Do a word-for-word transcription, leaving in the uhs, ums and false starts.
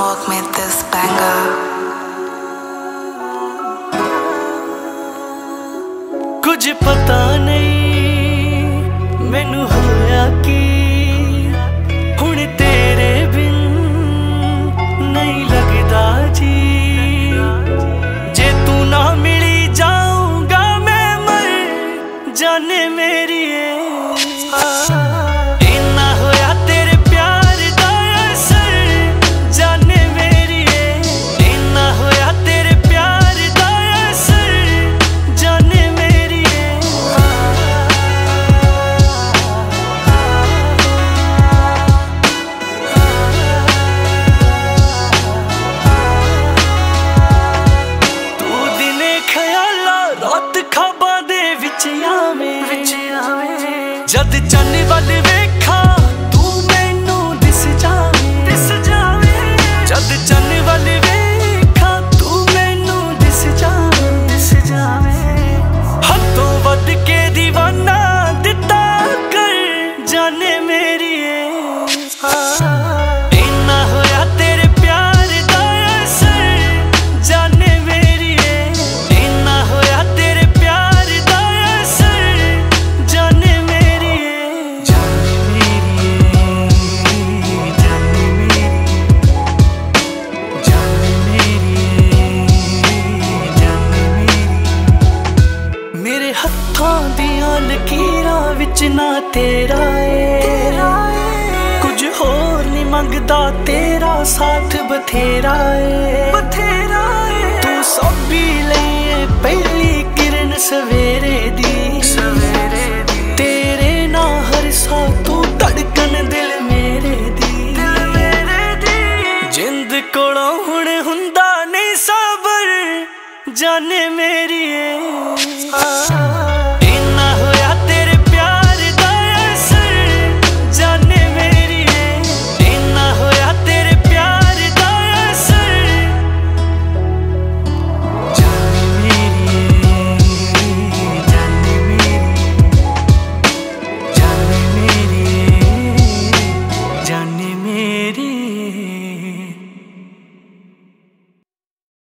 Smoke me this banger. कुछ पता नहीं मैनू होया कि हुण तेरे बिन नहीं लगदा जी। जे तू ना मिली जाऊंगा मैं मर जाने मेरी इन्ना होया तेरे प्यार दा असर जाने मेरी इन्ना होया तेरे प्यार दा असर जाने मेरी तू दिने ख्याला रात ख्वाबां दे विच आवें जद चन्न वल वेखा तू मैनू दिस जावे दिस जावे जद चन्न वल वेखा तू मैनू दिस जावे दिस जावे हदों वध के दीवाना दिता कर जाने मेरी इन्ना होया तेरे प्यार दा असर जाने मेरी इन्ना होया तेरे प्यार दा असर जाने मेरी जाने मेरी जाने मेरी जाने मेरी जाने मेरी मेरे हत्थां दियां लकीरां विच ना तेरा तेरा कुछ होर नहीं मंगदा तेरा साथ बथेरा है बथेरा तू सभी लईए पहली किरण सवेरे दी सवेरे दी तेरे ना हर सा तू धड़कन दिल मेरे दी दिल मेरे दी जिंद कोलों हुण हुंदा नहीं सबर जाने मेरी